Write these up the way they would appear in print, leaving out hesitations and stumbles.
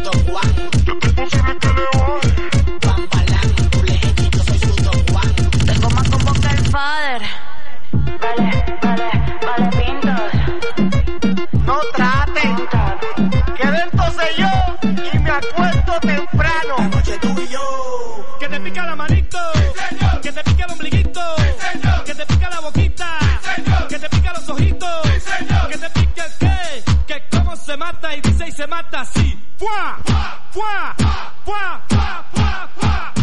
su Don Juan. ¿Qué te posible que le voy? Juan Balán, tú le echas, yo soy su Don Juan. Tengo más combo que el father. Vale, pintas. No traten, que dentro sé yo y me acuesto temprano. La noche tú y yo. Que te pica la manito, sí, señor. Que te pica el ombliguito, sí, señor. Que te pica la boquita, sí, señor. Que te pica los ojitos, sí, señor. Que te pica el qué, que cómo se mata y dice y se mata así. ¡Fua! ¡Fua! ¡Fua! ¡Fua! ¡Fua! ¡Fua! ¡Fua!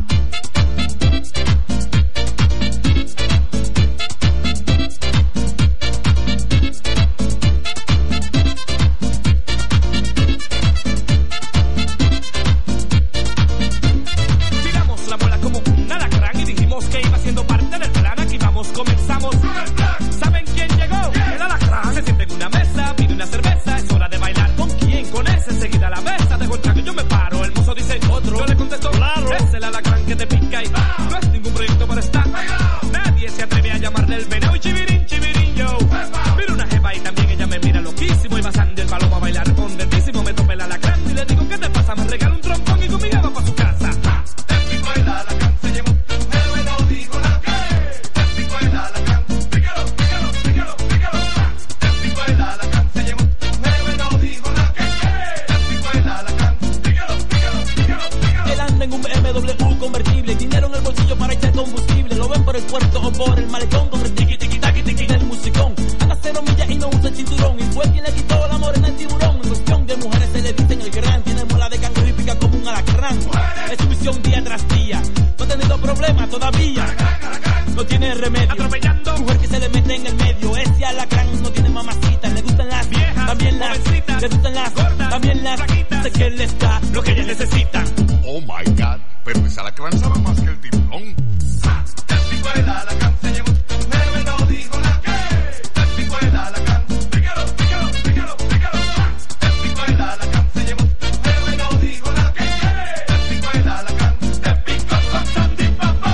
Comenzamos. ¿Saben quién llegó? El alacrán. Se siente en una mesa, pide una cerveza. Es hora de bailar. ¿Con quién? Con ese. Enseguida a la mesa. Dejo el trago y yo me paro. El mozo dice otro. Yo le contesto claro. Es el alacrán que te pica y no es ningún proyecto para estar. Nadie se atreve a llamarle el veneno. Y chivirín, chivirín, yo. Miro una jeva y también ella me mira loquísimo. Y pasando el balón a bailar contentísimo. Me tope el alacrán y le digo, ¿qué te pasa? Me regala un trompón y conmigo va pa' su casa. Te pico el alacrán, se llevó tu héroe, no digo nada. Te pico el alacrán, pícalo, pícalo, pícalo, pícalo. Te pico el alacrán, se llevó tu héroe, no digo nada. Te pico el alacrán, pícalo, pícalo, pícalo, pícalo. Él anda en un BMW convertible, dinero en el bolsillo para echar combustible. Lo ven por el puerto o por el malecón con el tiqui tiqui taqui tiqui del musicón. Anda 0 millas y no usa el cinturón. Y fue quien le quitó la morena al tiburón. En cuestión de mujeres se le dicen el gran. Tiene mola de cangrejo y pica como un alacrán. Es su misión día tras día. No ha tenido problemas todavía. No tiene remedio. Atropellando. Mujer que se le mete en el medio. Ese alacrán no tiene mamacita. Le gustan las viejas, también las jovencitas, le gustan las gordas, también las flaquitas. sé que les da Lo que ellas necesitan. Oh my God, pero ese alacrán sabe más que el tiburón. Te pico el alacrán, se llevó tu héroe, no digo nada. Te pico el alacrán, pícalo, pícalo, pícalo, pícalo. Te pico el alacrán, se llevó tu héroe, no digo nada. Te pico el alacrán, te pico con Sandy Papo.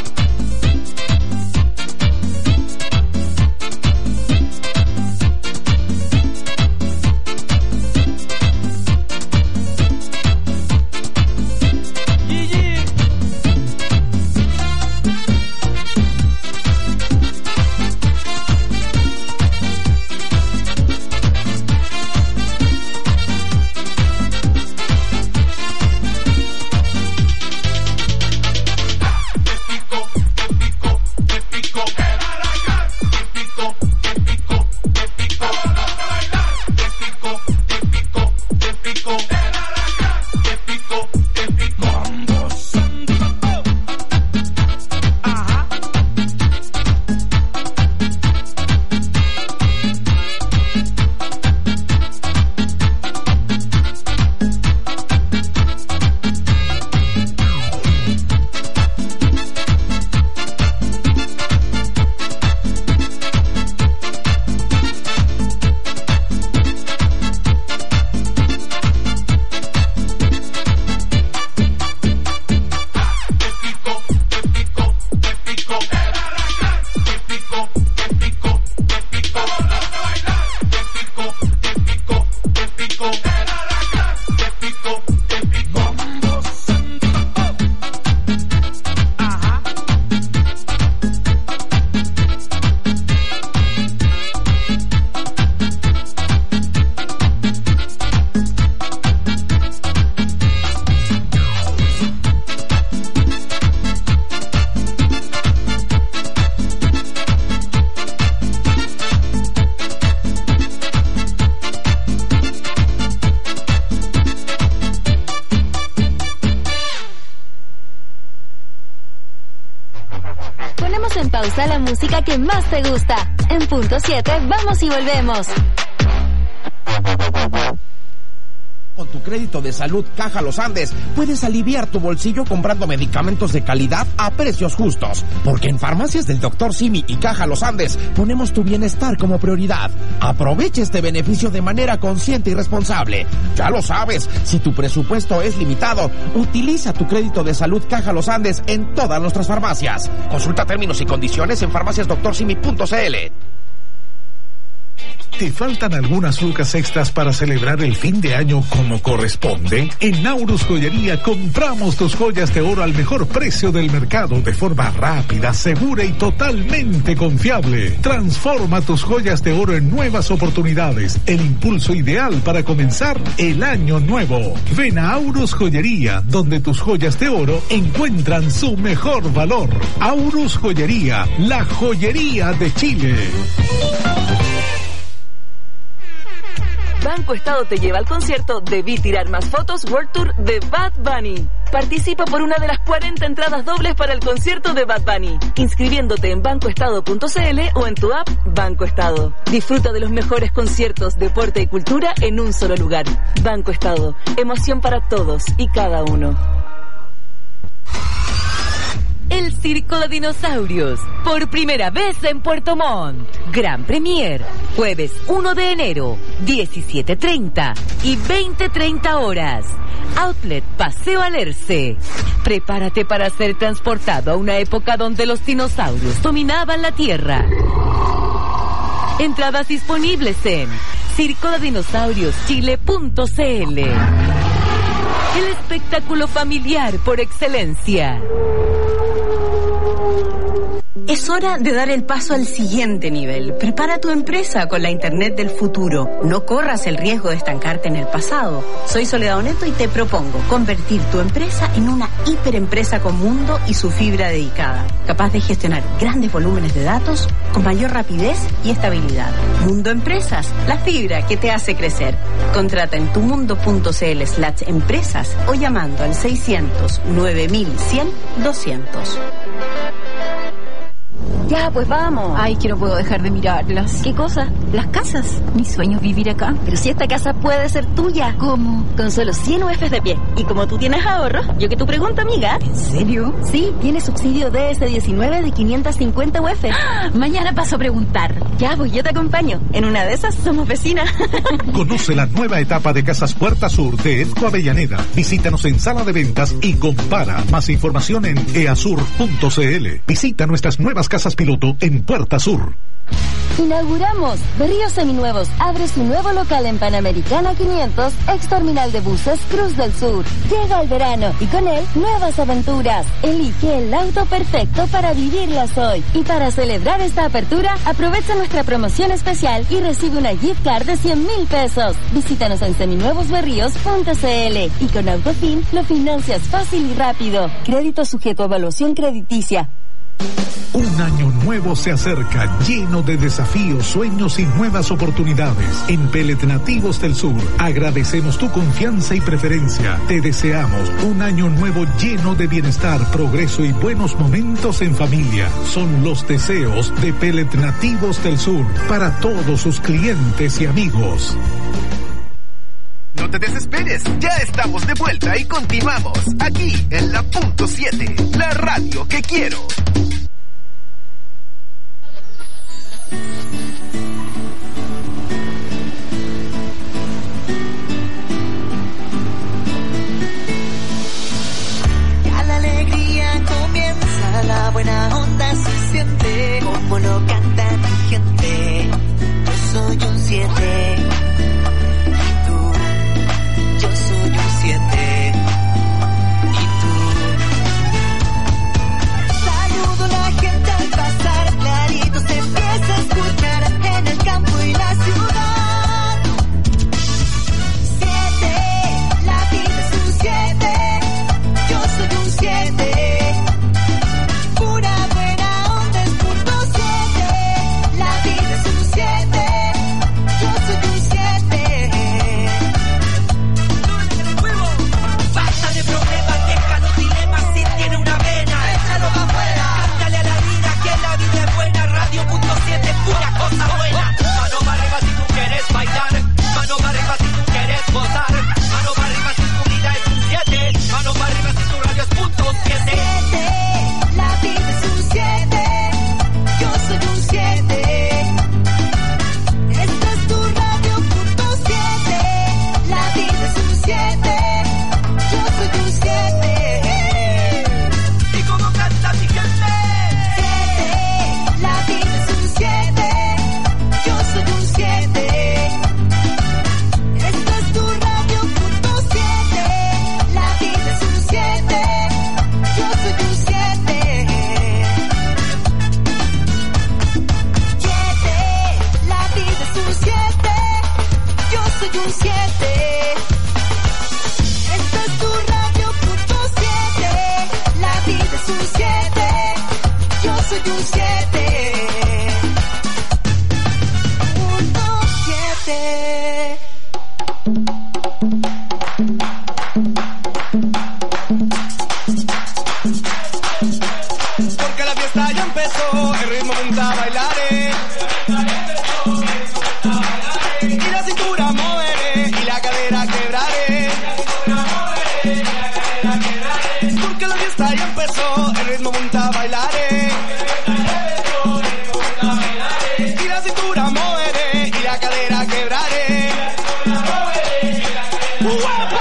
Ponemos en pausa la música que más te gusta. En punto 7, vamos y volvemos. Con tu crédito de salud Caja Los Andes puedes aliviar tu bolsillo comprando medicamentos de calidad a precios justos. Porque en Farmacias del Dr. Simi y Caja Los Andes ponemos tu bienestar como prioridad. Aprovecha este beneficio de manera consciente y responsable. Ya lo sabes, si tu presupuesto es limitado, utiliza tu crédito de salud Caja Los Andes en todas nuestras farmacias. Consulta términos y condiciones en farmaciasdoctorsimi.cl. ¿Te faltan algunas lucas extras para celebrar el fin de año como corresponde? En Naurus Joyería compramos tus joyas de oro al mejor precio del mercado de forma rápida, segura y totalmente confiable. Transforma tus joyas de oro en nuevas oportunidades, el impulso ideal para comenzar el año nuevo. Ven a Aurus Joyería, donde tus joyas de oro encuentran su mejor valor. Aurus Joyería, la joyería de Chile. Banco Estado te lleva al concierto Debí Tirar Más Fotos World Tour de Bad Bunny. Participa por una de las 40 entradas dobles para el concierto de Bad Bunny, inscribiéndote en bancoestado.cl o en tu app Banco Estado. Disfruta de los mejores conciertos, deporte y cultura en un solo lugar. Banco Estado, emoción para todos y cada uno. El Circo de Dinosaurios, por primera vez en Puerto Montt. Gran Premier, jueves 1 de enero, 17:30 y 20:30 horas. Outlet Paseo Alerce. Prepárate para ser transportado a una época donde los dinosaurios dominaban la Tierra. Entradas disponibles en circodedinosaurioschile.cl. El espectáculo familiar por excelencia. Es hora de dar el paso al siguiente nivel. Prepara tu empresa con la Internet del futuro. No corras el riesgo de estancarte en el pasado. Soy Soledad Oneto y te propongo convertir tu empresa en una hiperempresa con mundo y su fibra dedicada, capaz de gestionar grandes volúmenes de datos con mayor rapidez y estabilidad. Mundo Empresas, la fibra que te hace crecer. Contrata en tumundo.cl/empresas o llamando al 600-9100-200. Ya, pues vamos. Ay, que no puedo dejar de mirarlas. ¿Qué cosa? Las casas. Mi sueño es vivir acá. Pero si esta casa puede ser tuya. ¿Cómo? Con solo 100 UFs de pie. Y como tú tienes ahorros, yo que tu pregunta, amiga. ¿En serio? Sí, tiene subsidio DS19 de 550 UF. ¡Ah! Mañana paso a preguntar. Ya, pues yo te acompaño. En una de esas somos vecinas. Conoce la nueva etapa de Casas Puerta Sur de Edco Avellaneda. Visítanos en sala de ventas y compara. Más información en easur.cl. Visita nuestras nuevas casas piloto en Puerta Sur. Inauguramos Berríos Seminuevos. Abre su nuevo local en Panamericana 500, ex terminal de buses Cruz del Sur. Llega el verano y con él nuevas aventuras. Elige el auto perfecto para vivirlas hoy. Y para celebrar esta apertura, aprovecha nuestra promoción especial y recibe una gift card de 100,000 pesos. Visítanos en seminuevosberríos.cl y con Autofin lo financias fácil y rápido. Crédito sujeto a evaluación crediticia. Un año nuevo se acerca, lleno de desafíos, sueños y nuevas oportunidades. En Pellet Nativos del Sur, agradecemos tu confianza y preferencia. Te deseamos un año nuevo lleno de bienestar, progreso y buenos momentos en familia. Son los deseos de Pellet Nativos del Sur para todos sus clientes y amigos. No te desesperes, ya estamos de vuelta y continuamos aquí en la Punto 7, la radio que quiero. Ya la alegría comienza, la buena onda se siente, como lo canta mi gente. Yo soy un 7. Yo soy un 7 y tú. Saludo a la gente al pasar, clarito se empieza a escuchar en el campo y la ciudad. 7, la vida es un 7, yo soy un 7. Pura buena onda es punto 7, la vida es un 7, yo soy un 7. Basta de problemas, deja los dilemas, si tiene una vena, échalo pa' afuera. Cántale a la vida que la vida es buena, radio.7 es pura cosa buena. Mano para arriba si tú quieres bailar, mano para arriba si tú quieres gozar, mano para arriba si tu vida es un 7, mano para arriba si tu radio es punto 7. 7, la vida es un 7, yo soy un 7. Esta es tu radio punto 7, la vida es un 7. Yo soy un 7. ¿Y cómo canta mi gente? 7, la vida es un 7. Yo soy un 7.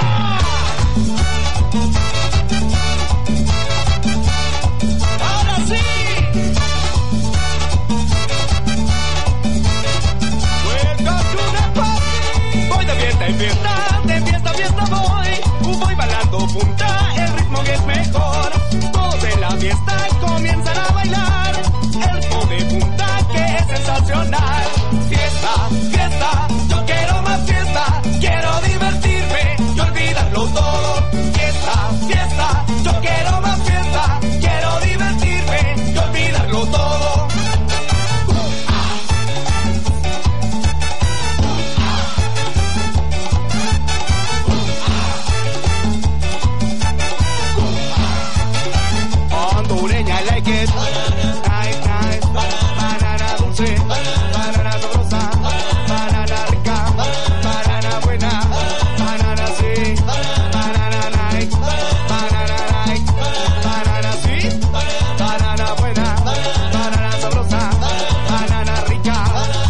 Ahora sí. Welcome to the party. Voy de fiesta en fiesta, de fiesta a fiesta voy. Voy bailando punta, el ritmo que es mejor. Todos en la fiesta comienzan a bailar. El ritmo de punta que es sensacional. Fiesta, fiesta, yo quiero más fiesta. Quiero divertirme y olvidarlo todo. Fiesta, fiesta, yo quiero más fiesta. Quiero divertirme y olvidarlo todo. Hondureña, I like it. Nice, nice. Banana dulce, banana sabrosa, banana rica, banana buena, banana sí, banana nice, banana nice, banana sí, banana buena, banana sabrosa, banana rica.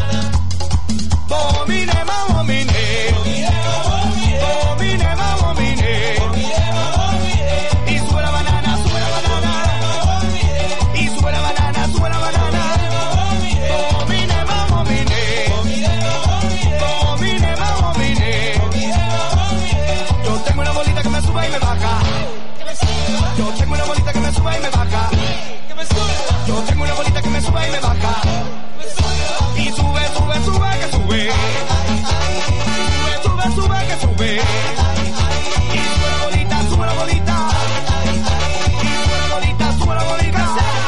Bomine, mamomine, bomine, mamomine, y sube la banana, sube la banana. Y sube la banana, sube la banana. Domine, mamomine. Domine, mamomine. Yo tengo una bolita que me sube y me baja. Yo tengo una bolita que me sube y me baja. Yo tengo una bolita que me sube y me baja. Y sube, sube, sube, que sube. Sube, sube, sube, que sube. Y sube la bolita, sube la bolita. Y sube la bolita, sube la bolita.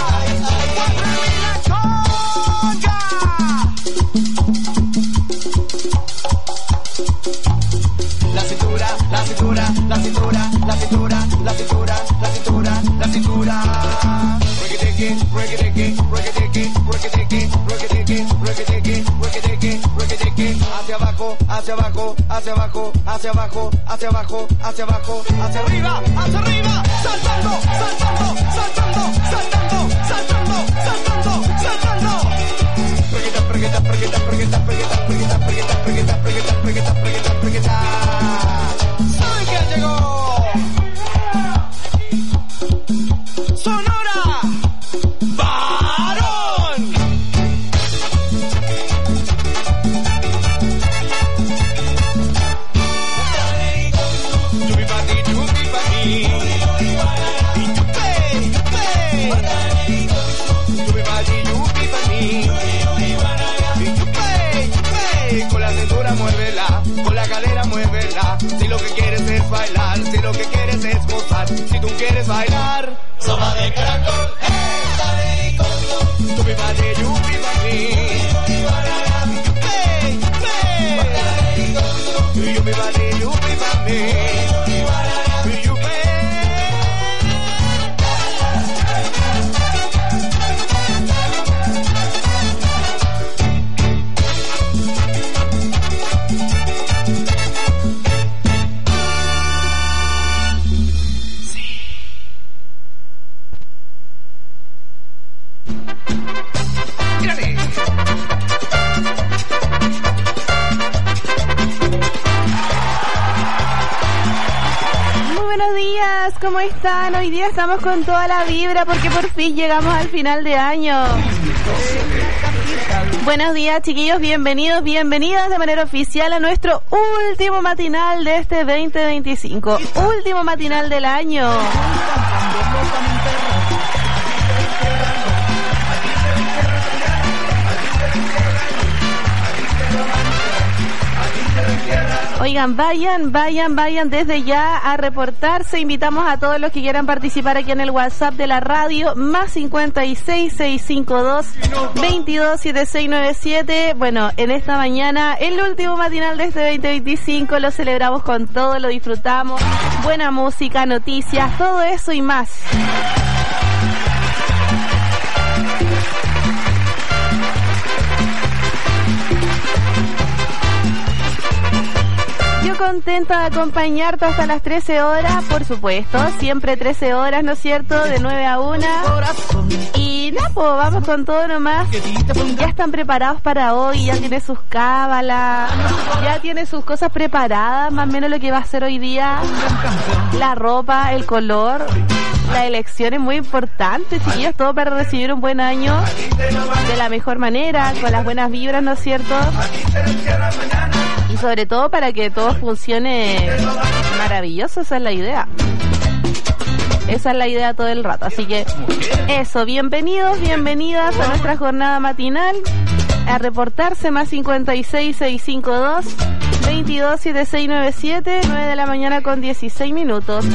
La cintura, la cintura, la cintura, la cintura, la cintura, la cintura, la cintura. Reggae, reggae, reggae, reggae, reggae, reggae, reggae, reggae. Hacia abajo, hacia abajo, hacia abajo, hacia abajo, hacia abajo, hacia abajo, hacia arriba, saltando, saltando, saltando, saltando, saltando, saltando, saltando. Pregueta, pregueta, pregueta, pregueta, pregueta, pregueta, pregueta, pregueta, pregueta, pregueta, pregueta, pregueta. ¿Saben quién llegó? Sonora Varón. Yupi pa' ti, yupi pa' ti. Y yupe, yupe. Yupi pa' ti, yupi pa' ti. Y yupe, yupe. Con la cintura muévela, con la cadera muévela. Si lo que quieres es bailar, si lo que quieres es gozar, si tú quieres bailar, sopa de caracol. Yupi pa' ti, yupi pa' ti. Yupe, yupe. Yupi pa' ti, yupi pa' ti. Yupe. Buenos días, ¿cómo están? Hoy día estamos con toda la vibra porque por fin llegamos al final de año. Buenos días, chiquillos, bienvenidos, bienvenidas de manera oficial a nuestro último matinal de este 2025. Último matinal del año. Oigan, vayan desde ya a reportarse. Invitamos a todos los que quieran participar aquí en el WhatsApp de la radio, más 56 652 22 7697. Bueno, en esta mañana, el último matinal de este 2025, lo celebramos con todo, lo disfrutamos. Buena música, noticias, todo eso y más. Yo contenta de acompañarte hasta las 13 horas, por supuesto, siempre 13 horas, ¿no es cierto? De 9 a 1. Y nada, pues vamos con todo nomás. Ya están preparados para hoy, ya tiene sus cábalas, ya tiene sus cosas preparadas, más o menos lo que va a ser hoy día, la ropa, el color, la elección es muy importante, chiquillos, todo para recibir un buen año de la mejor manera, con las buenas vibras, ¿no es cierto? Y sobre todo para que todo funcione maravilloso, esa es la idea. Esa es la idea todo el rato. Así que eso, bienvenidos, bienvenidas a nuestra jornada matinal. A reportarse más 56 652 22 7697, 9 de la mañana con 16 minutos.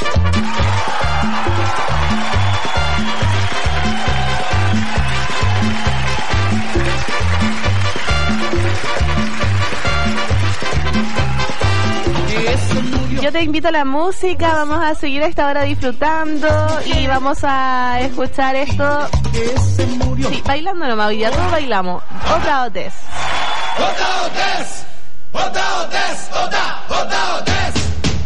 Yo te invito a la música, vamos a seguir a esta hora disfrutando y vamos a escuchar esto. Sí, bailando nomás, hoy día todos bailamos. Otra Otes. Otra Otes. Otra Otes. Otra Otes.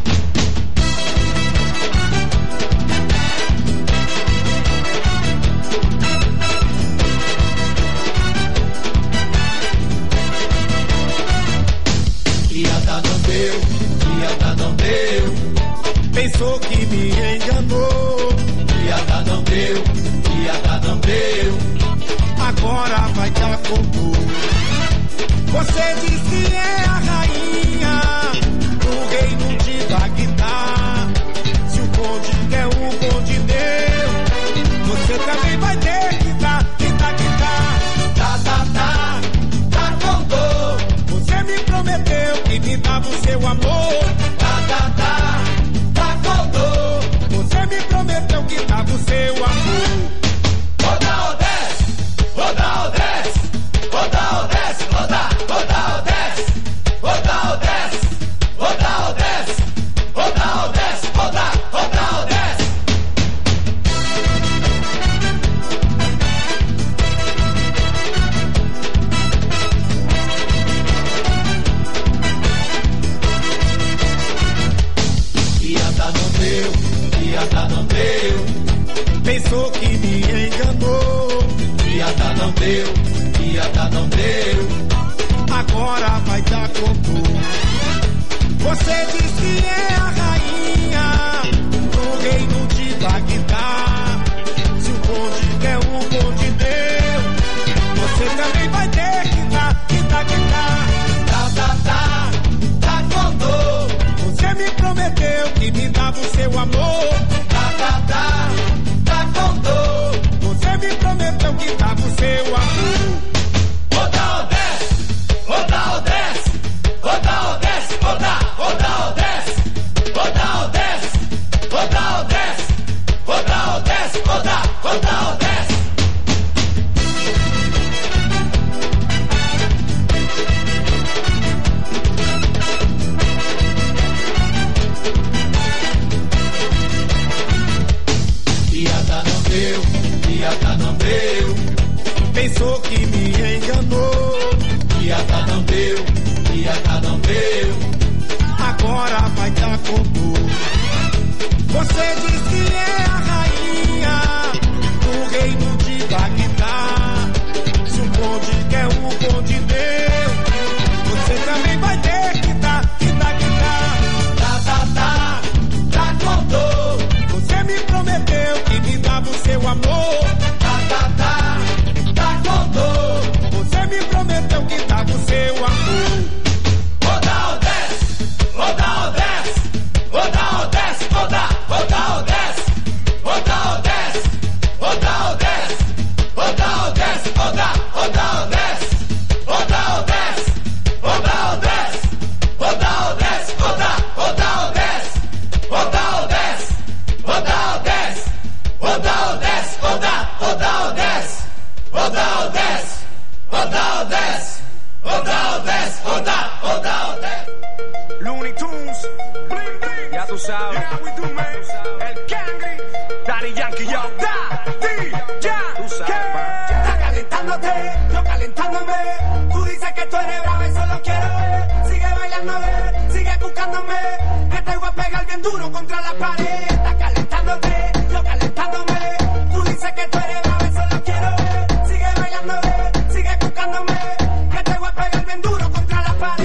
Não deu, pensou que me enganou. Piada não deu, agora vai dar como. Você diz que é a rainha do reino de Bagdá. Se o bonde der, o bonde deu. Você também vai ter que dar, tá com dor. Você me prometeu que me dava o seu amor. Tá com dor. Você me prometeu que dava o seu amor. Roda Odesse, roda Odesse, roda Odesse, roda Odesse, roda Odesse, roda Odesse, roda Odesse, roda Odesse. Piada não deu, pensou que me enganou. Piada não deu, agora vai dar como. Você diz que é a rainha do reino de Bagdá. Se o bonde der, o bonde deu. Você também vai ter que dar, tá com dor. Você me prometeu que me dava o seu amor. Tá com dor. Você me prometeu que dava o seu amor. Roda Odesse, roda Odesse, roda Odesse, roda Odesse, roda Odesse, roda Odesse, roda Odesse, roda Odesse. Piada não deu, pensou que me enganou. Piada não deu, agora vai dar como. Você diz que é a rainha do reino de Bagdá. Se o bonde quer, o bonde deu. Você também vai ter que dar, tá com dor. Você me prometeu que me dava o seu amor. Tá com dor. Você me prometeu que dava o seu amor. Roda Odesse, roda Odesse, roda Odesse, roda Odesse, roda Odesse, roda Odesse, roda Odesse, roda Odesse, roda Odesse, roda Odesse, roda Odesse, roda Odesse, roda Odesse, roda Odesse, roda Odesse, roda Odesse, roda Odesse, roda Odesse, roda Odesse, roda Odesse. Looney Tunes, bling bling, ya tú sabes, yeah we do man, el Cangri, Daddy Yankee, yo, Daddy, ya, tú sabes, está calentándote, yo calentándome, tú dices que tú eres bravo y solo quiero ver, sigue bailando, ver, sigue buscándome, que te voy a pegar bien duro contra la pared. Está calentándote, yo calentándome. Tú dices que tú eres bravo, eso lo quiero ver. Sigue bailando, sigue buscándome, que te voy a pegar bien duro contra la pared.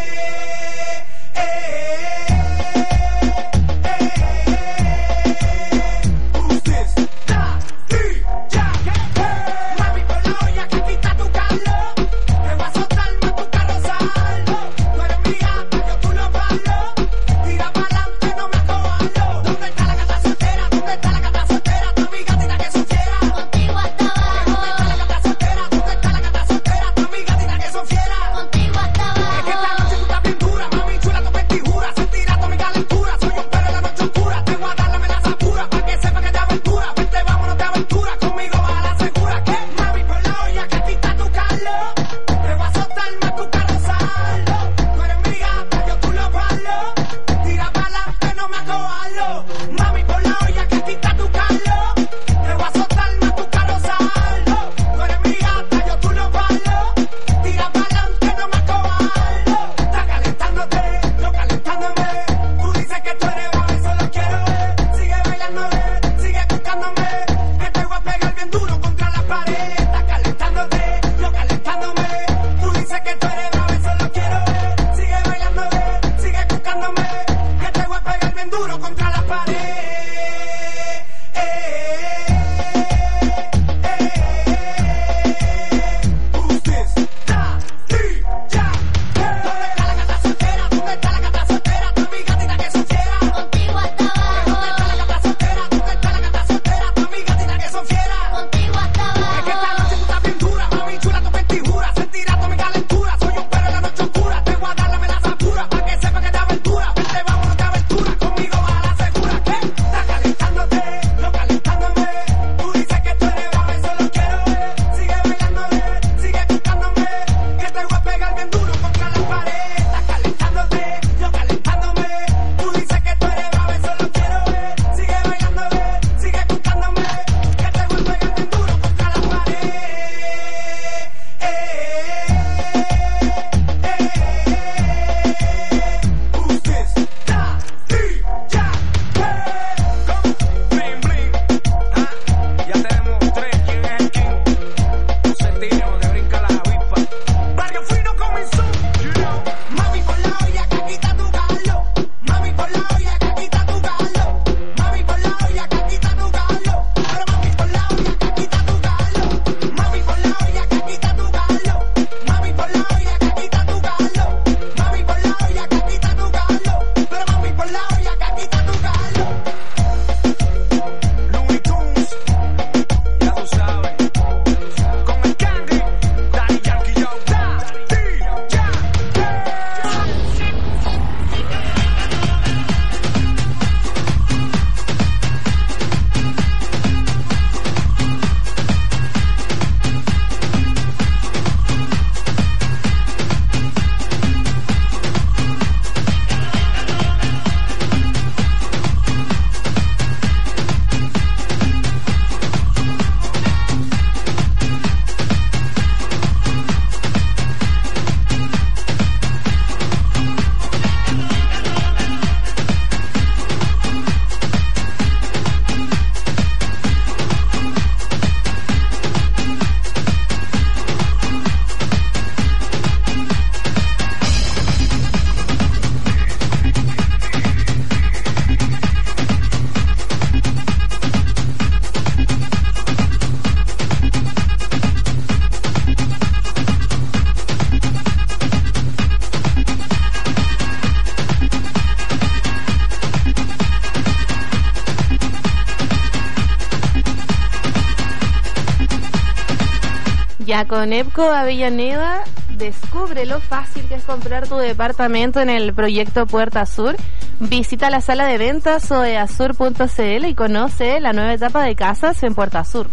Ya con EPCO Avellaneda, descubre lo fácil que es comprar tu departamento en el proyecto Puerta Sur. Visita la sala de ventas oeasur.cl y conoce la nueva etapa de casas en Puerta Sur.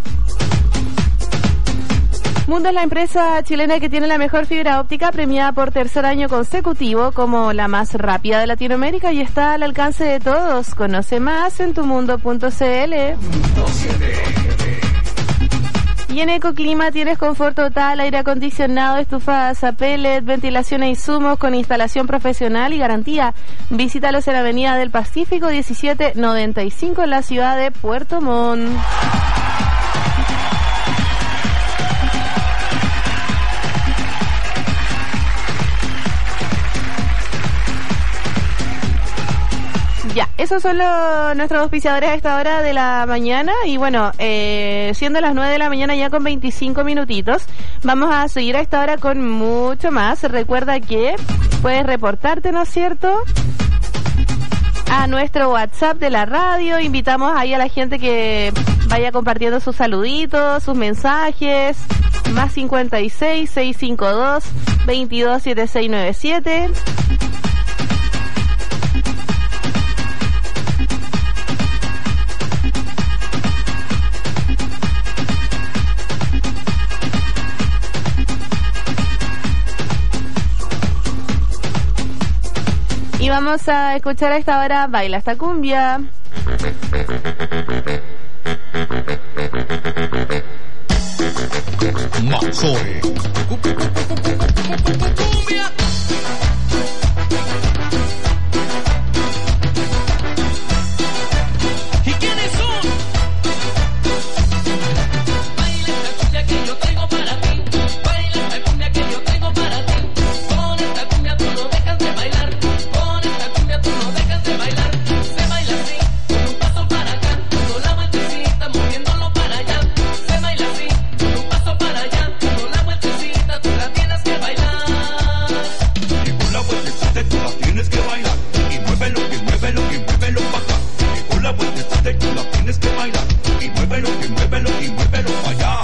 Mundo es la empresa chilena que tiene la mejor fibra óptica, premiada por tercer año consecutivo como la más rápida de Latinoamérica y está al alcance de todos. Conoce más en tumundo.cl. Y Y en Ecoclima tienes confort total, aire acondicionado, estufadas a pellet, ventilación e insumos con instalación profesional y garantía. Visítalos en Avenida del Pacífico 1795 en la ciudad de Puerto Montt. Ya, esos son nuestros auspiciadores a esta hora de la mañana. Y bueno, siendo las 9 de la mañana ya con 25 minutitos, vamos a seguir a esta hora con mucho más. Recuerda que puedes reportarte, ¿no es cierto?, a nuestro WhatsApp de la radio. Invitamos ahí a la gente que vaya compartiendo sus saluditos, sus mensajes. Más 56 652 227697. Y vamos a escuchar a esta hora Baila esta cumbia. Mazore. Cumbia. ¿Y quiénes son? Baila esta cumbia que yo traigo para ti. Baila esta cumbia que yo traigo para ti. Con esta cumbia tú no dejas de bailar. Con esta cumbia tú no dejas de bailar. Se baila así, con un paso para acá, con la vueltecita moviéndolo para allá. Se baila así, con un paso para allá, con la vueltecita tú la tienes que bailar. Y con la vueltecita tú la tienes que bailar. Y muévelo, y muévelo, y muévelo para acá. Y con la vueltecita tú la tienes que bailar. Y muévelo, y muévelo, y muévelo para allá.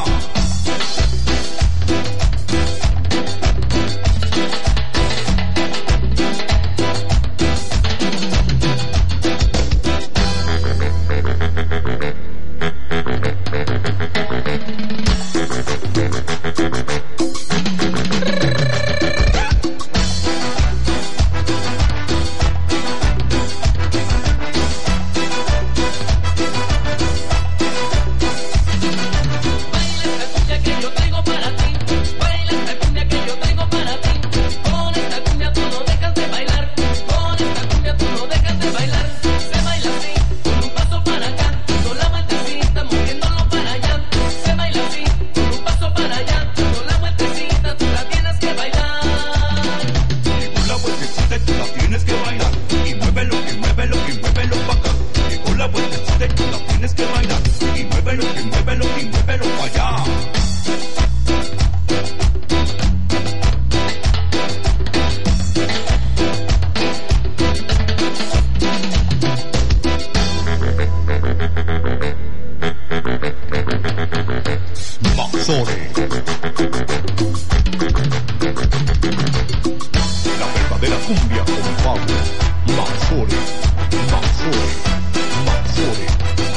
La verdadera cumbia con Pablo Mazore, Mazore, Mazore.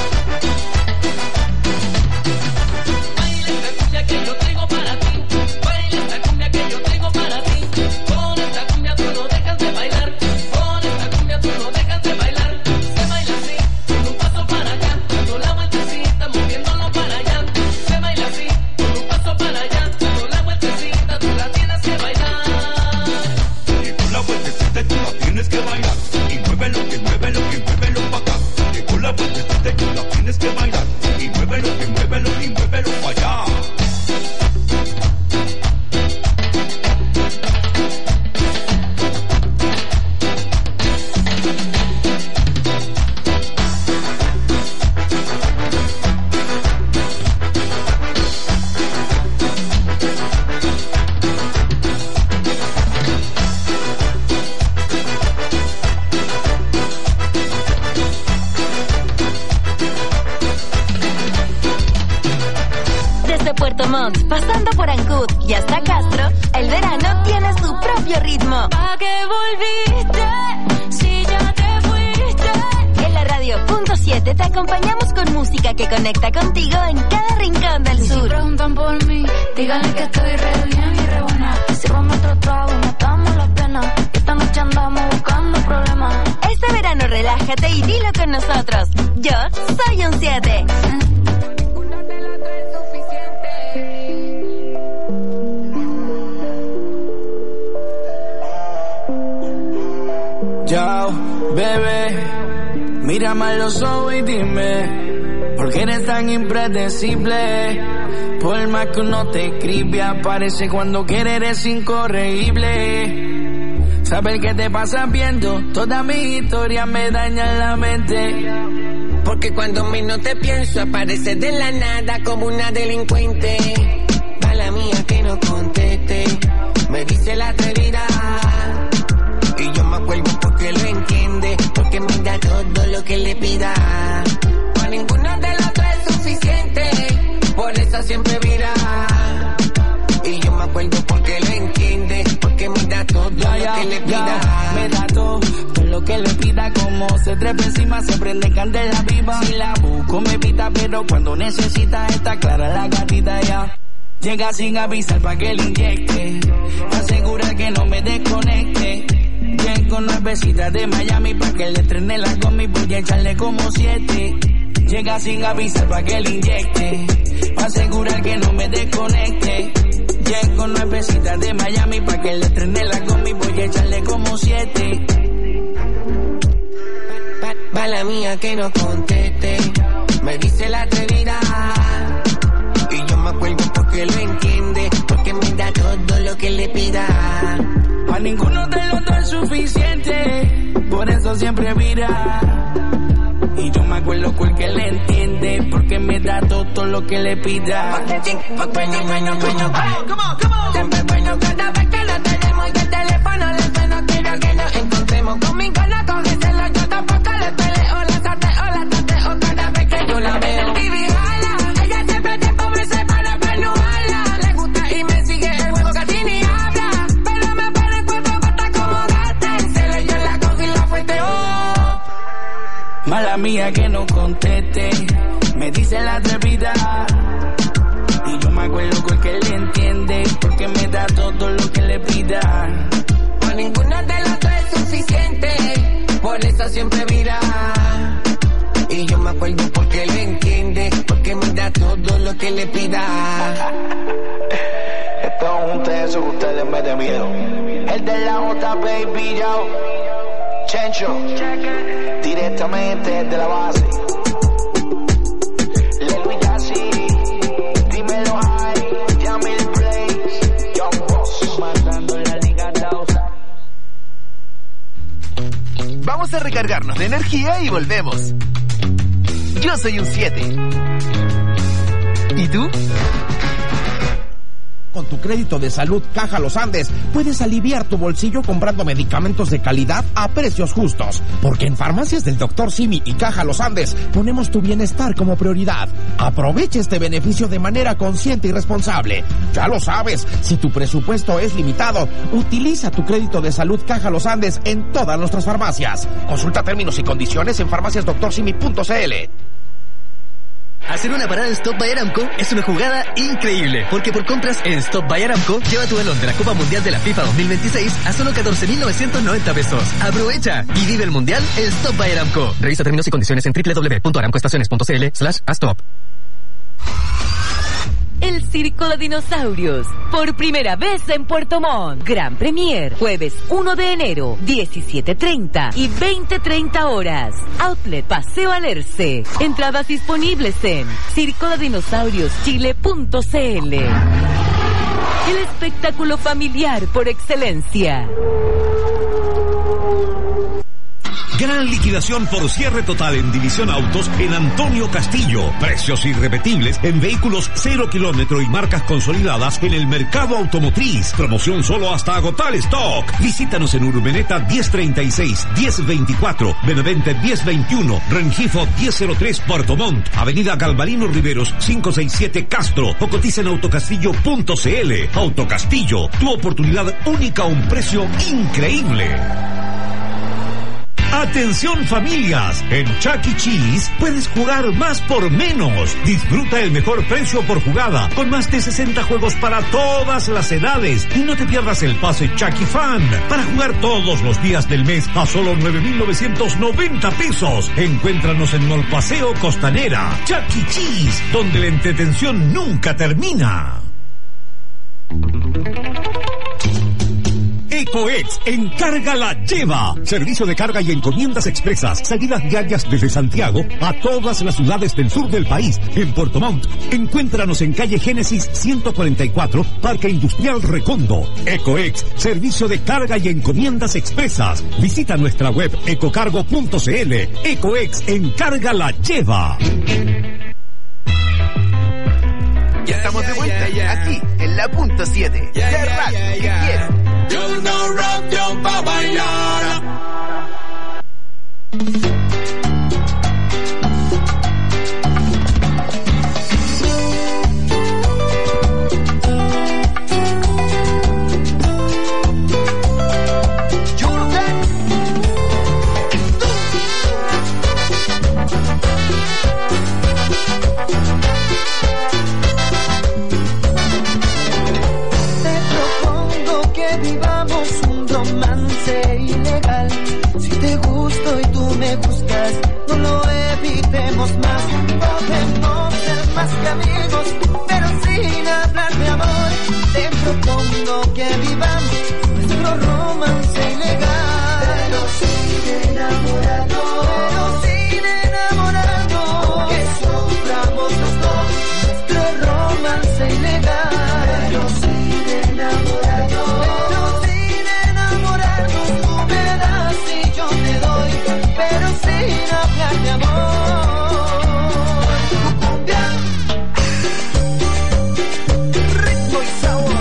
Baila esta cumbia que yo traigo para ti. Baila esta cumbia que yo traigo para ti. Con esta cumbia tú no dejas de bailar. Con esta cumbia tú no dejas de bailar. Se baila así, con un paso para acá, dando la vueltecita, moviéndolo para allá. Se baila así, con un paso para allá, dando la vueltecita, tú la tienes que bailar. Y con la vueltecita tú la tienes que bailar. Y muévelo, y muévelo, y muévelo para acá. Y con la vueltecita tú la tienes que bailar. Y muévelo, y muévelo, y muévelo para allá. Desde Puerto Montt, pasando por Ancud y hasta Castro, el verano tiene su propio ritmo. ¿Pa' qué volviste si ya te fuiste? En la radio Punto 7 te acompañamos con música que conecta contigo en cada rincón del Si sur. preguntan por mí, díganle que estoy re bien y re buena. Si vamos a otro trago, matamos la pena. Esta noche andamos buscando problemas. Este verano relájate y dilo con nosotros. Yo soy un 7. Bebé, mírame a los ojos y dime, ¿por qué eres tan impredecible? Por más que uno te escribe, aparece cuando quiere, eres incorregible. Saber qué te pasa viendo toda mi historia me daña la mente. Porque cuando menos te pienso, aparece de la nada como una delincuente. Mala mía que no conteste, me dice la atrevida. Y yo me acuerdo porque lo entiende, porque me da todo lo que le pida. Para ninguno de los dos es suficiente, por eso siempre vira. Y yo me acuerdo porque lo entiende, porque me da todo lo que le pida. Me da todo lo que le pida, como se trepa encima, se prende candela viva. Si la busco me evita, pero cuando necesita está clara la gatita ya. Llega sin avisar pa' que le inyecte, asegurar que no me desconecte. Llego nuevecita de Miami pa' que le estrene la goma y voy a echarle como 7. Llega sin avisar pa' que le inyecte, asegurar que no me desconecte. Llego nuevecita de Miami pa' que le estrene la goma y voy a echarle como 7. Mala mía que no conteste, me dice la atrevida. Y yo me acuerdo porque lo entiende, porque me da todo lo que le pida. A ninguno de los dos es suficiente, por eso siempre vira. Y yo me acuerdo porque le entiende, porque me da todo lo que le pida. Siempre bueno cada vez que lo tenemos y el teléfono le suena. Quiero que nos encontremos, conmigo no cógeselo, yo tampoco le peleo. La tateo cada vez que yo la veo. Ella siempre tiempo me separa para no hablar. Le gusta y me sigue el juego casi ni habla, pero me pone cuatro patas como gata. En celo yo la cojo y la fueteo. Mala mía que no conteste, me dice la atrevida. Y yo me acuerdo porque le entiende, porque me da todo lo que le pida. Para ninguno de los dos es suficiente, por eso siempre vira. Y yo me acuerdo porque le entiende, porque me da todo lo que le pida. Esto es un tenso que ustedes me den miedo. El de la J, baby, yo. Chencho, directamente desde la base. Lelo y Yassi, dímelo ahí, Yamil Blaze, Young Boss, matando la liga Dausa. Vamos a recargarnos de energía y volvemos. Yo soy un 7. ¿Y tú? Con tu crédito de salud Caja Los Andes puedes aliviar tu bolsillo comprando medicamentos de calidad a precios justos. Porque en Farmacias del Dr. Simi y Caja Los Andes ponemos tu bienestar como prioridad. Aprovecha este beneficio de manera consciente y responsable. Ya lo sabes, si tu presupuesto es limitado, utiliza tu crédito de salud Caja Los Andes en todas nuestras farmacias. Consulta términos y condiciones en farmaciasdoctorsimi.cl. Hacer una parada en Stop by Aramco es una jugada increíble, porque por compras en Stop by Aramco, lleva tu balón de la Copa Mundial de la FIFA 2026 a solo 14.990 pesos. ¡Aprovecha! Y vive el Mundial en Stop by Aramco. Revisa términos y condiciones en www.aramcoestaciones.cl/stop. El Circo de Dinosaurios, por primera vez en Puerto Montt. Gran Premier, jueves 1 de enero, 17:30 y 20:30 horas. Outlet Paseo Alerce. Entradas disponibles en circodedinosaurioschile.cl. El espectáculo familiar por excelencia. Gran liquidación por cierre total en División Autos en Antonio Castillo. Precios irrepetibles en vehículos 0 kilómetro y marcas consolidadas en el mercado automotriz. Promoción solo hasta agotar stock. Visítanos en Urbeneta 1036, 1024, Benavente 1021, Rengifo 1003 Puerto Montt, Avenida Galvarino Riveros 567 Castro o cotiza en autocastillo.cl. Autocastillo, tu oportunidad única a un precio increíble. Atención familias, en Chuck E. Cheese puedes jugar más por menos. Disfruta el mejor precio por jugada, con más de 60 juegos para todas las edades. Y no te pierdas el pase Chuck E. Fan, para jugar todos los días del mes a solo 9.990 pesos. Encuéntranos en Mall Paseo Costanera. Chuck E. Cheese, donde la entretención nunca termina. Ecoex Encarga la Lleva. Servicio de carga y encomiendas expresas. Salidas diarias desde Santiago a todas las ciudades del sur del país. En Puerto Montt, encuéntranos en calle Génesis 144, Parque Industrial Recondo. Ecoex, servicio de carga y encomiendas expresas. Visita nuestra web ecocargo.cl. Ecoex Encarga la Lleva. Ya estamos de vuelta, aquí en la punto 7, la radio que quiero. Yo no rock yo pa' bailar. No lo evitemos más, podemos ser más que amigos, pero sin hablar de amor. Te propongo que vivamos nuestro romance ilegal, pero sin enamorarnos, que suframos los dos nuestro romance ilegal, pero sin enamorarnos, tú me das y yo te doy, pero sin hablar de amor. Cumbia, ritmo y sabor.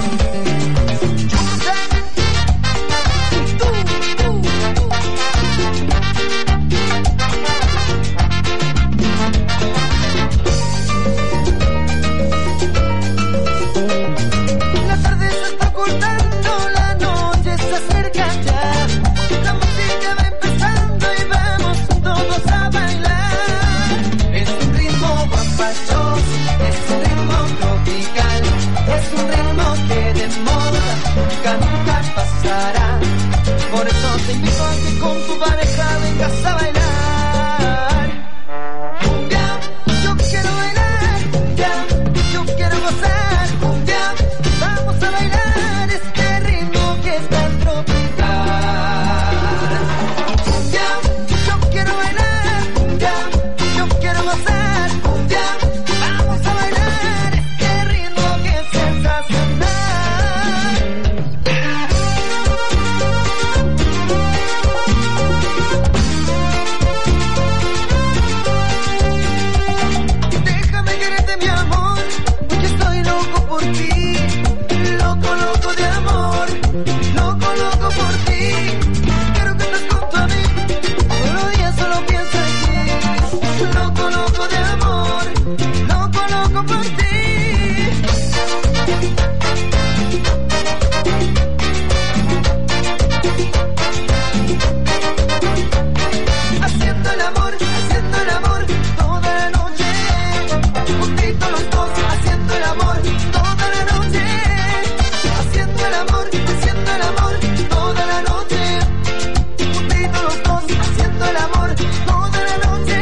La tarde se está ocultando, la noche se acerca ya. La música va empezando y vamos todos a bailar. Es un ritmo guapachoso, es un ritmo tropical, es un ritmo que de moda nunca pasará. Por eso te invito a que con tu pareja vengas a bailar. Cumbia, yo quiero bailar, cumbia, yo quiero gozar, cumbia. Vamos a bailar este ritmo que es tan tropical. Cumbia, yo quiero bailar, cumbia, yo quiero gozar, cumbia. Vamos a bailar este ritmo que es sensacional. Déjame quererte, mi amor, porque estoy loco por ti, loco de amor, loco por ti. Quiero que estés junto a mí, todos los días solo pienso en ti, loco de amor, loco por ti. Haciendo el amor toda la noche, juntitos los dos, haciendo el amor toda la noche, haciendo el amor toda la noche, juntitos los dos, haciendo el amor toda la noche.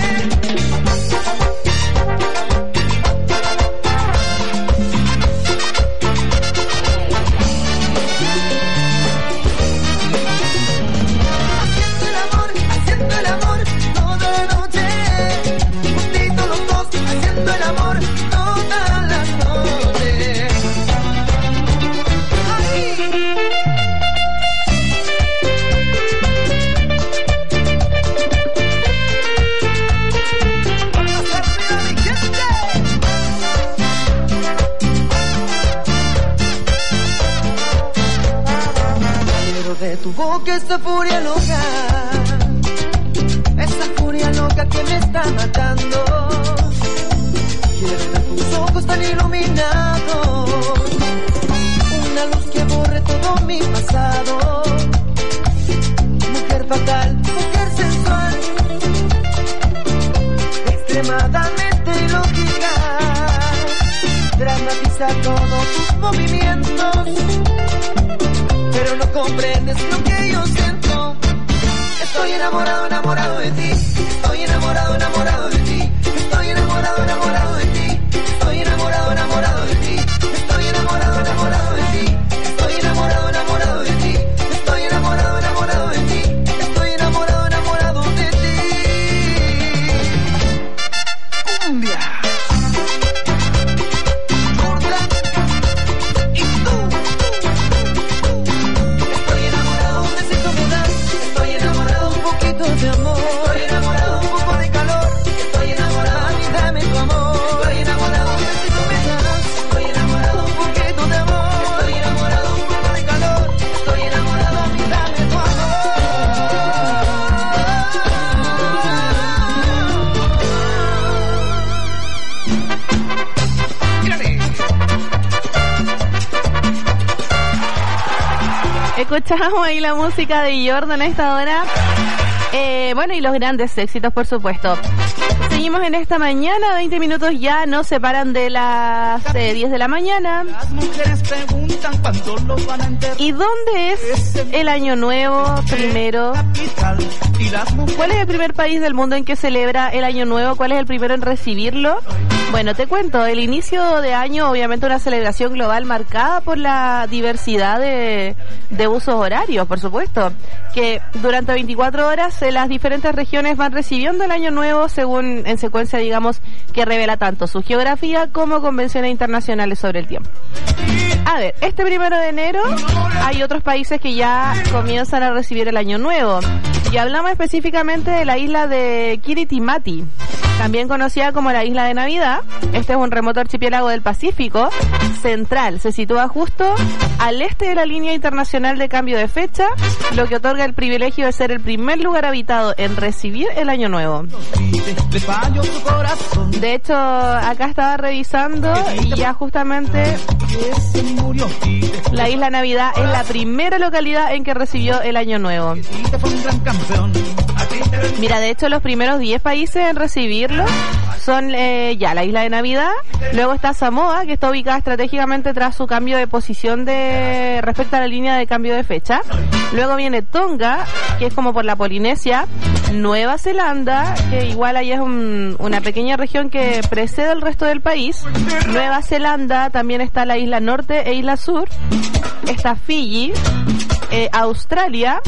Haciendo el amor toda la noche, juntitos los dos, haciendo el amor toda la noche. Quiero de tu boca esa furia loca que me está matando. Quiero de tus ojos tan iluminados, una luz que borre todo mi pasado. Mujer fatal, mujer sensual, extremadamente ilógica, dramatiza todos tus movimientos, pero no comprendes lo que yo siento. Estoy enamorado de ti, estoy enamorado de ti, estoy enamorado de ti, estoy enamorado de ti, estoy enamorado de ti, estoy enamorado de ti, Escuchamos ahí la música de Jordan a esta hora. Bueno, y los grandes éxitos, por supuesto. Seguimos en esta mañana, 20 minutos ya nos separan de las 10 de la mañana. Las mujeres preguntan cuándo lo van a enterrar. ¿Y dónde es el año nuevo primero? ¿Cuál es el primer país del mundo en que celebra el año nuevo? ¿Cuál es el primero en recibirlo? Bueno, te cuento, el inicio de año, obviamente una celebración global marcada por la diversidad de usos horarios, por supuesto, que durante 24 horas las diferentes regiones van recibiendo el año nuevo según en secuencia, digamos, que revela tanto su geografía como convenciones internacionales sobre el tiempo. A ver, este 1 de enero hay otros países que ya comienzan a recibir el año nuevo. Y hablamos específicamente de la isla de Kiriti Mati, también conocida como la isla de Navidad. Este es un remoto archipiélago del Pacífico central. Se sitúa justo al este de la línea internacional de cambio de fecha, lo que otorga el privilegio de ser el primer lugar habitado en recibir el año nuevo. De hecho, acá estaba revisando y ya justamente la isla Navidad es la primera localidad en que recibió el año nuevo. Mira, de hecho los primeros 10 países en recibirlo son ya la isla de Navidad, luego está Samoa, que está ubicada estratégicamente tras su cambio de posición de respecto a la línea de cambio de fecha. Luego viene Tonga, que es como por la Polinesia, Nueva Zelanda, que igual ahí es una pequeña región que precede el resto del país. Nueva Zelanda, también está la isla norte e isla sur, está Fiji, Australia,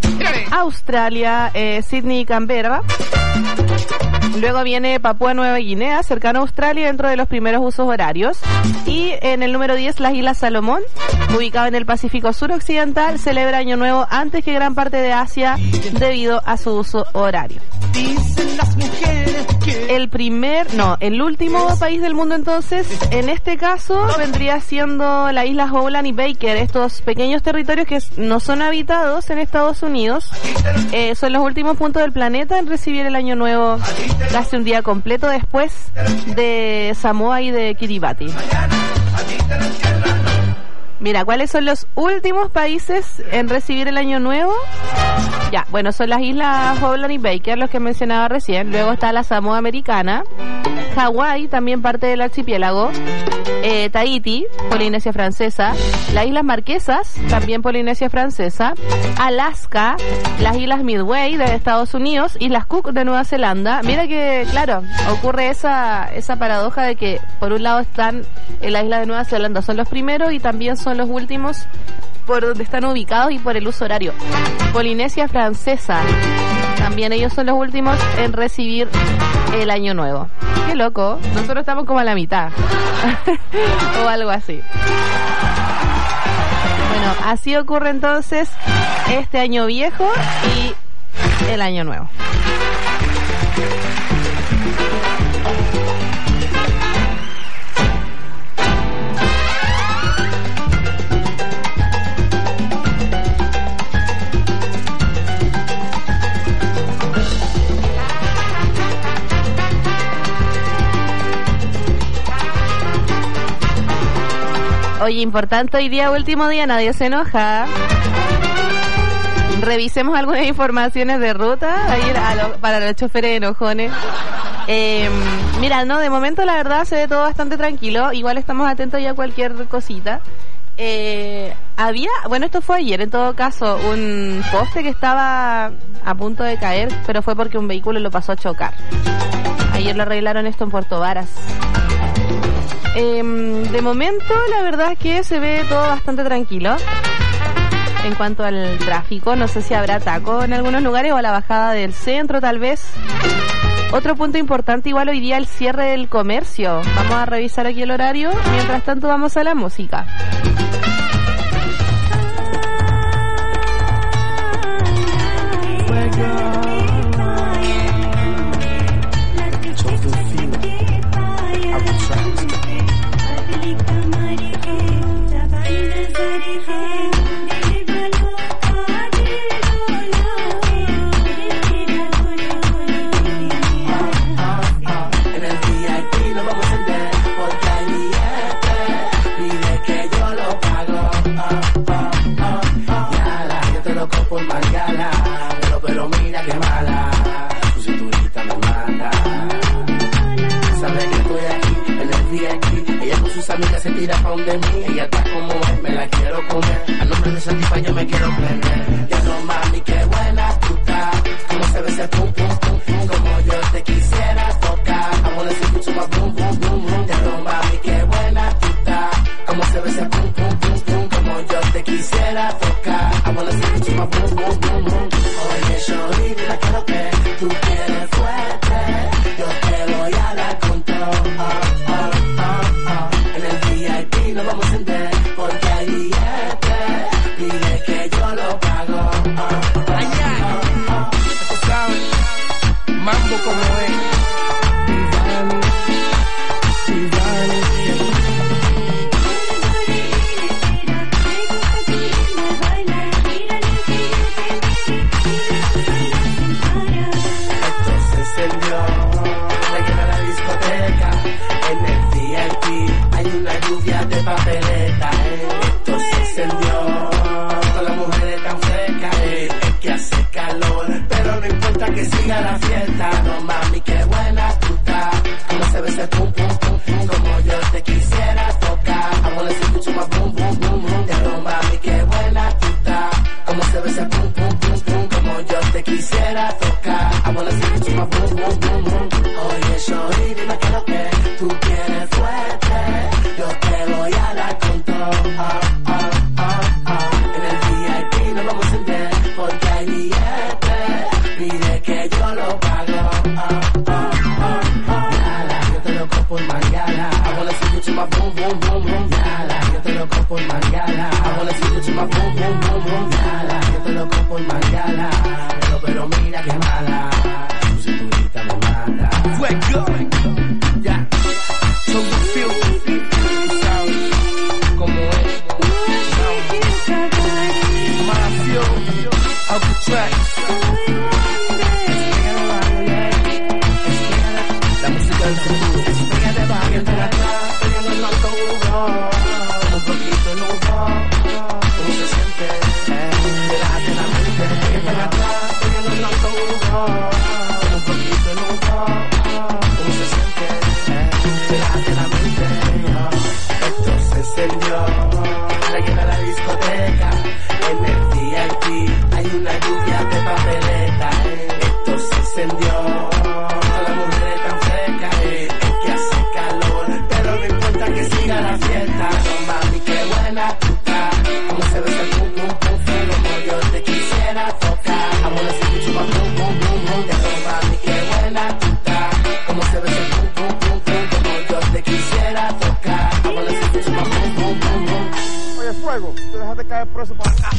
Sydney y Canberra. Luego viene Papúa Nueva Guinea, cercano a Australia, dentro de los primeros usos horarios. Y en el número 10, las Islas Salomón, ubicado en el Pacífico suroccidental, celebra Año Nuevo antes que gran parte de Asia debido a su uso horario. El último país del mundo entonces, en este caso, vendría siendo la isla Howland y Baker, estos pequeños territorios que no son habitados en Estados Unidos. Son los últimos puntos del planeta en recibir el Año Nuevo, casi un día completo después de Samoa y de Kiribati. Mira, ¿cuáles son los últimos países en recibir el Año Nuevo? Ya, bueno, son las islas Howland y Baker, los que mencionaba recién. Luego está la Samoa Americana, Hawái, también parte del archipiélago, Tahití, Polinesia Francesa, las Islas Marquesas, también Polinesia Francesa, Alaska, las Islas Midway de Estados Unidos, Islas Cook de Nueva Zelanda. Mira que, claro, ocurre esa paradoja de que por un lado están en la isla de Nueva Zelanda, son los primeros y también son los últimos por donde están ubicados y por el uso horario. Polinesia Francesa, también ellos son los últimos en recibir el Año Nuevo. Qué loco, nosotros estamos como a la mitad o algo así. Bueno, así ocurre entonces este año viejo y el año nuevo. Oye, importante hoy día, último día, nadie se enoja. Revisemos algunas informaciones de ruta para los choferes enojones. Mira, no, de momento la verdad se ve todo bastante tranquilo. Igual estamos atentos ya a cualquier cosita. Bueno, esto fue ayer en todo caso, un poste que estaba a punto de caer, pero fue porque un vehículo lo pasó a chocar. Ayer lo arreglaron esto en Puerto Varas. De momento la verdad es que se ve todo bastante tranquilo en cuanto al tráfico. No sé si habrá taco en algunos lugares o a la bajada del centro tal vez. Otro punto importante igual hoy día, el cierre del comercio. Vamos a revisar aquí el horario, mientras tanto vamos a la música. En el VIP lo vamos a entender, porque hay billetes. Pide que yo lo amiga se tira pa' donde mí. Ella está como es, me la quiero comer. A nombre de Satisfy yo me quiero prender. Ya no mami, qué buena tú estás. Como se ve ese pum, pum, pum, pum. Como yo te quisiera tocar. I wanna see you to my boom, boom, boom, boom. Ya no mami, qué buena tú estás. Como se ve ese pum, pum, pum, pum. Como yo te quisiera tocar. I wanna see you to my boom, boom, boom, boom. Oye, shorty, la quiero que tú quieres fuerte. Yo te voy a dar con todo. En el VIP nos vamos a entender porque hay billetes. Pide que yo lo pago. Tú sabes, mambo como es. De papeleta, esto se encendió con las mujeres tan frescas, es que hace calor, pero no importa que siga la fiesta. No mami, qué buena tú estás, como se ve ese pum pum pum pum, como yo te quisiera tocar. I wanna see you to my boom boom boom boom. Ya no mami, qué buena tú estás, como se ve ese pum pum pum pum, como yo te quisiera tocar. I wanna see you to my boom boom boom boom. Oye, shorty, dime que lo que tú quieres fuerte. Yo te voy a dar con todo. En el VIP nos vamos a entender porque hay billetes. Pide que yo lo pago. Nada, yo te lo compro por mañana. I wanna see you to my boom boom boom boom. Nada, yo te lo compro por mañana. I wanna see you to my boom boom boom boom. Nada, yo te lo compro por mañana. Pero mira que mala, tu cinturita me mata. Fuego. Ya, so you feel. Track. La música del futuro. Estrella de barrio, está atrás, peleando en alto uno. Un poquito en uno. ¿Cómo se siente? Relájate la mente. Está atrás, peleando en alto uno. Un poquito en uno. ¿Cómo se siente? Relájate la mente. Esto se encendió. La llena la discoteca. En el VIP hay una lluvia de papeleta. Esto se encendió. Todas las mujeres tan frescas. Es que hace calor, pero no importa que siga la fiesta. No mami, qué buena tú estás. Como se ve ese pum pum pum pum, como yo te quisiera tocar. I wanna see you to my boom boom boom boom. Ya no mami, qué buena tú estás. Como se ve ese pum pum pum pum, como yo te quisiera tocar. I wanna see you to my boom boom boom boom. Oye, fuego, te dejaste caer preso para acá.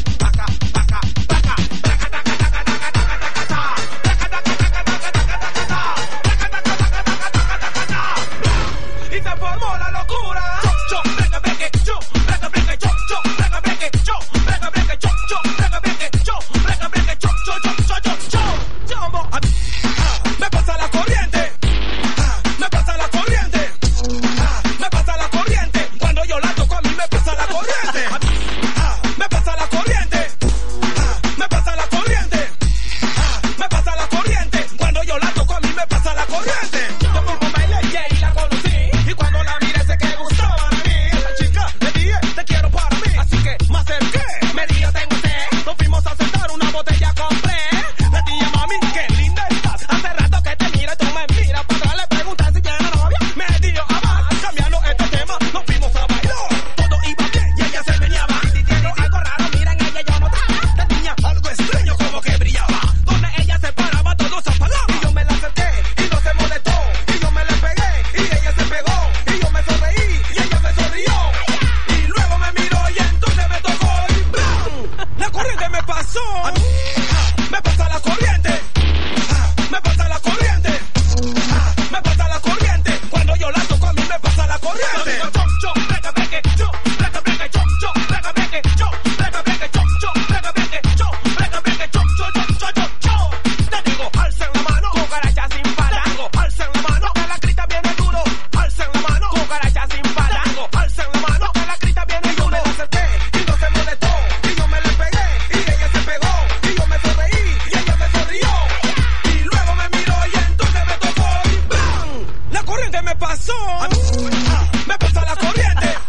me pasa la corriente.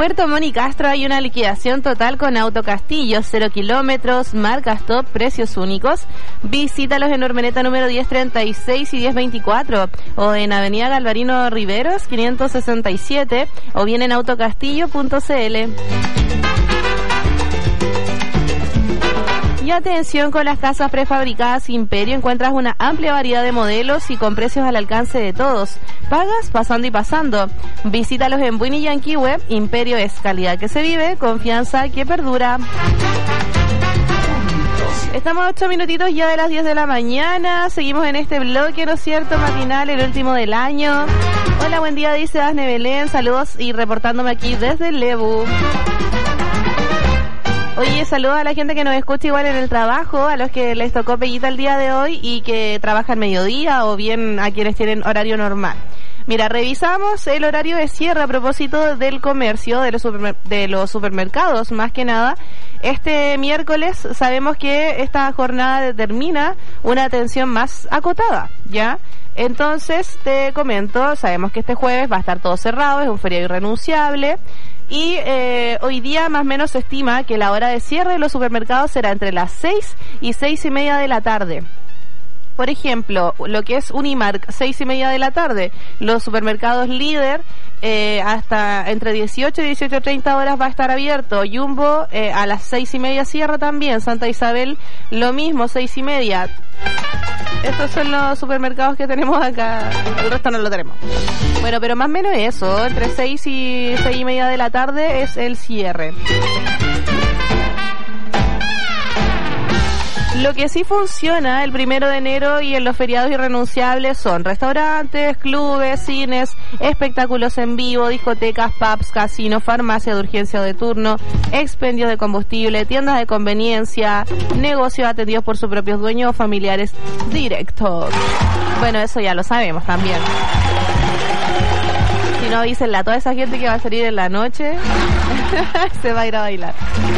Puerto Montt y Castro hay una liquidación total con Autocastillo, 0 kilómetros, marcas top, precios únicos. Visítalos en Urmeneta número 1036 y 1024 o en Avenida Galvarino Riveros 567 o bien en autocastillo.cl. Y atención con las casas prefabricadas Imperio, encuentras una amplia variedad de modelos y con precios al alcance de todos. Pagas pasando y pasando. Visítalos en Buin y Yankee Web. Imperio es calidad que se vive, confianza que perdura. Estamos a 8 minutitos ya de las 10 de la mañana. Seguimos en este bloque, ¿no es cierto? Matinal, el último del año. Hola, buen día, dice Asne Belén. Saludos y reportándome aquí desde Lebu. Oye, saludos a la gente que nos escucha igual en el trabajo, a los que les tocó pellita el día de hoy y que trabajan mediodía o bien a quienes tienen horario normal. Mira, revisamos el horario de cierre a propósito del comercio, de los supermercados, más que nada. Este miércoles sabemos que esta jornada determina una atención más acotada, ¿ya? Entonces, te comento, sabemos que este jueves va a estar todo cerrado, es un feriado irrenunciable. Y hoy día más o menos se estima que la hora de cierre de los supermercados será entre las 6 y 6:30 de la tarde. Por ejemplo, lo que es Unimark, 6:30 de la tarde. Los supermercados Líder, hasta entre 18 y 18:30 horas va a estar abierto. Jumbo, a las 6:30 cierra también. Santa Isabel, lo mismo, 6:30. Estos son los supermercados que tenemos acá. El resto no lo tenemos. Bueno, pero más o menos eso. Entre 6 y 6:30 de la tarde es el cierre. Lo que sí funciona el 1 de enero y en los feriados irrenunciables son restaurantes, clubes, cines, espectáculos en vivo, discotecas, pubs, casinos, farmacia de urgencia o de turno, expendios de combustible, tiendas de conveniencia, negocios atendidos por sus propios dueños o familiares directos. Bueno, eso ya lo sabemos también. Si no, avísenle a toda esa gente que va a salir en la noche, se va a ir a bailar.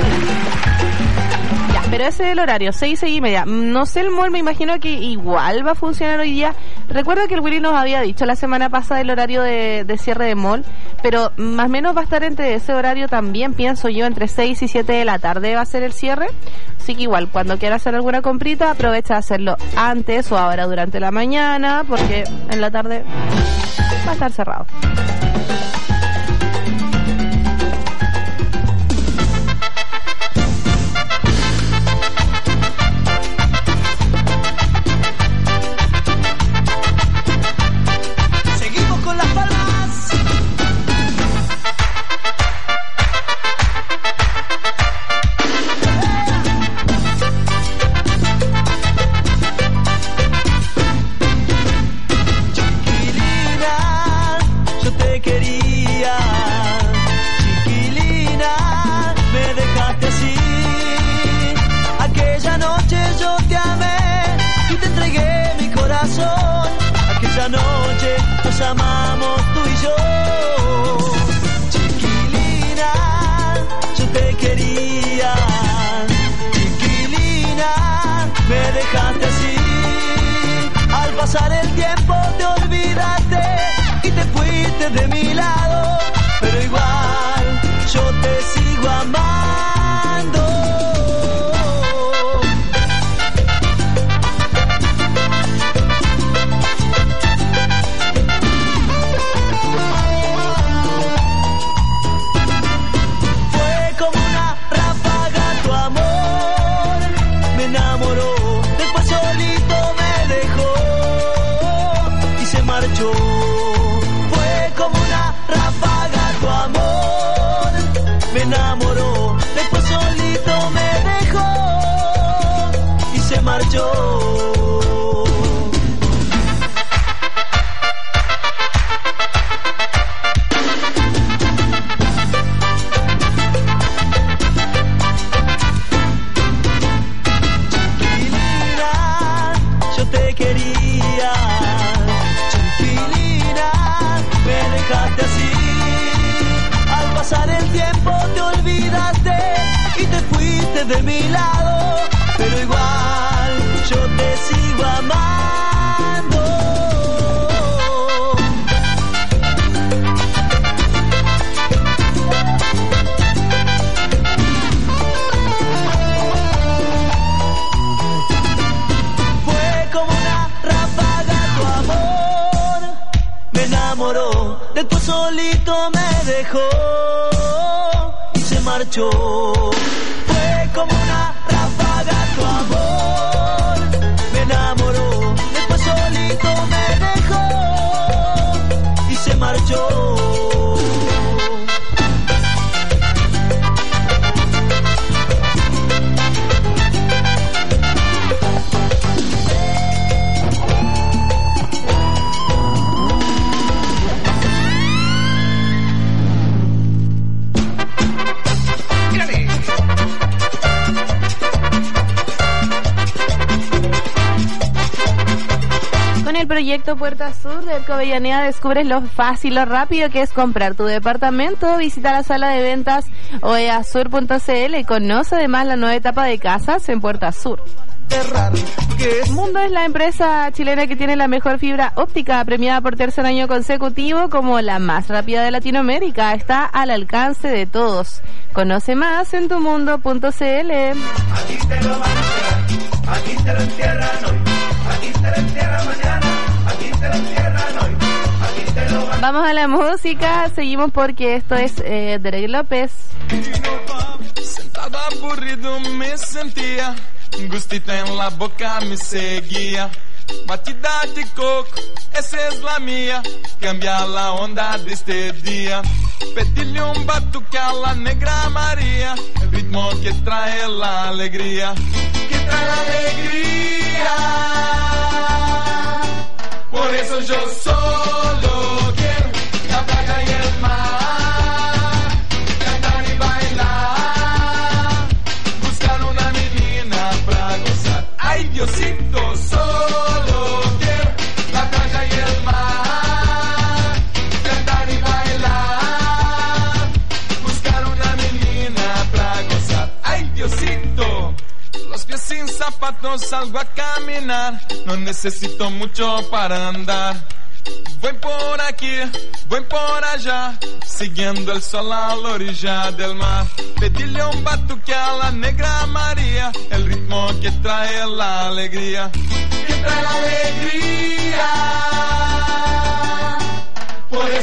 Pero ese es el horario, 6:30. No sé el mall, me imagino que igual va a funcionar hoy día. Recuerdo que el Willy nos había dicho la semana pasada el horario de cierre de mall, pero más o menos va a estar entre ese horario también, pienso yo, entre 6 y 7 de la tarde va a ser el cierre. Así que igual, cuando quiera hacer alguna comprita, aprovecha de hacerlo antes o ahora durante la mañana, porque en la tarde va a estar cerrado. Aquella noche nos amamos tú y yo. Chiquilina, yo te quería. Chiquilina, me dejaste así. Al pasar el tiempo te olvidaste y te fuiste de mi lado. Pero igual yo te sigo amando. Fue como una ráfaga tu amor, me enamoró, después solito me dejó y se marchó. Chiquilina, yo te quería. Así, al pasar el tiempo te olvidaste y te fuiste de mi lado, pero igual yo te sigo amando. enamoró, después solito me dejó y se marchó. Fue como una ráfaga tu amor, me enamoró, después solito me dejó y se marchó. Con el proyecto Puerta Sur de Erco Avellaneda descubres lo fácil, lo rápido que es comprar tu departamento. Visita la sala de ventas oeasur.cl y conoce además la nueva etapa de casas en Puerta Sur. Mundo es la empresa chilena que tiene la mejor fibra óptica, premiada por tercer año consecutivo como la más rápida de Latinoamérica. Está al alcance de todos. Conoce más en tumundo.cl. Aquí te lo van a hacer, aquí te lo entierran hoy, aquí te lo entierran mañana, aquí te lo entierran hoy, aquí te lo van a... Vamos a la música, seguimos porque esto es Derek López. Sentado aburrido me sentía, gustito en la boca me seguía. Batida de coco, esa es la mía, cambia la onda de este día. Pedirle un batuque a la negra María, el ritmo que trae la alegría, que trae la alegría. Por eso yo solo quiero la playa y el mar, cantar y bailar, buscar una menina pra gozar. Ay Diosito, solo quiero la playa y el mar, cantar y bailar, buscar una menina pra gozar. Ay Diosito, los pies sin zapatos salgo a caminar, no necesito mucho para andar. Voy por aquí, voy por allá, siguiendo el sol a la orilla del mar. Pedirle un batuque a la negra María, el ritmo que trae la alegría, que trae la alegría. Por eso